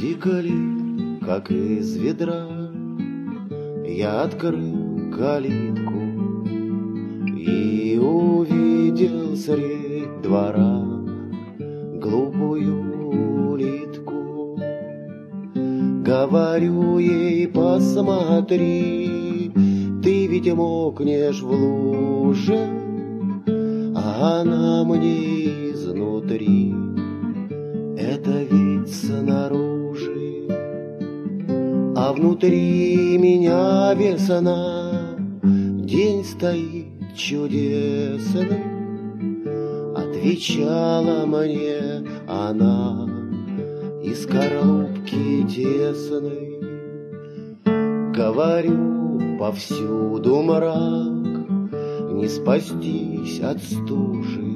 Тикали, как из ведра. Я открыл калитку и увидел средь двора глупую улитку. Говорю ей: посмотри, ты ведь мокнешь в луже, а она мне изнутри. Это ведь снаружи, а внутри меня весна. День стоит чудесный, отвечала мне она из скорлупки тесной. Говорю: повсюду мрак, не спастись от стужи,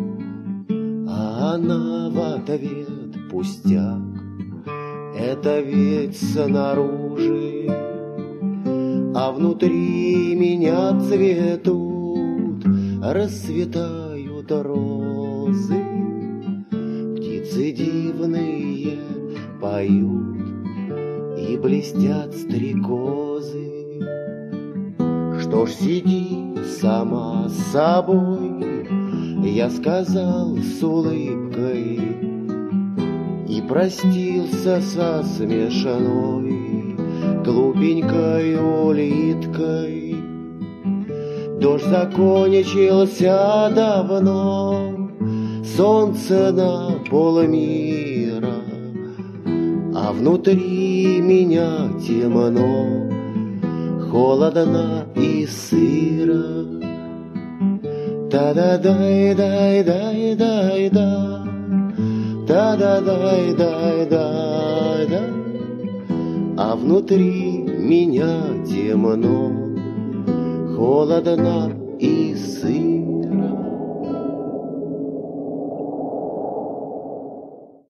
а она в ответ: пустяк, это ведь снаружи, а внутри меня цветут, расцветают розы. Птицы дивные поют, и блестят стрекозы. Что ж, сиди сама с собой, я сказал с улыбкой, и простился со смешной глупенькой улиткой. Дождь закончился давно, солнце на полмира, а внутри меня темно, холодно и сыро. Та-да-дай-дай-дай-дай-да, та-да-дай-дай-дай-да, а внутри меня темно, холодно и сыро.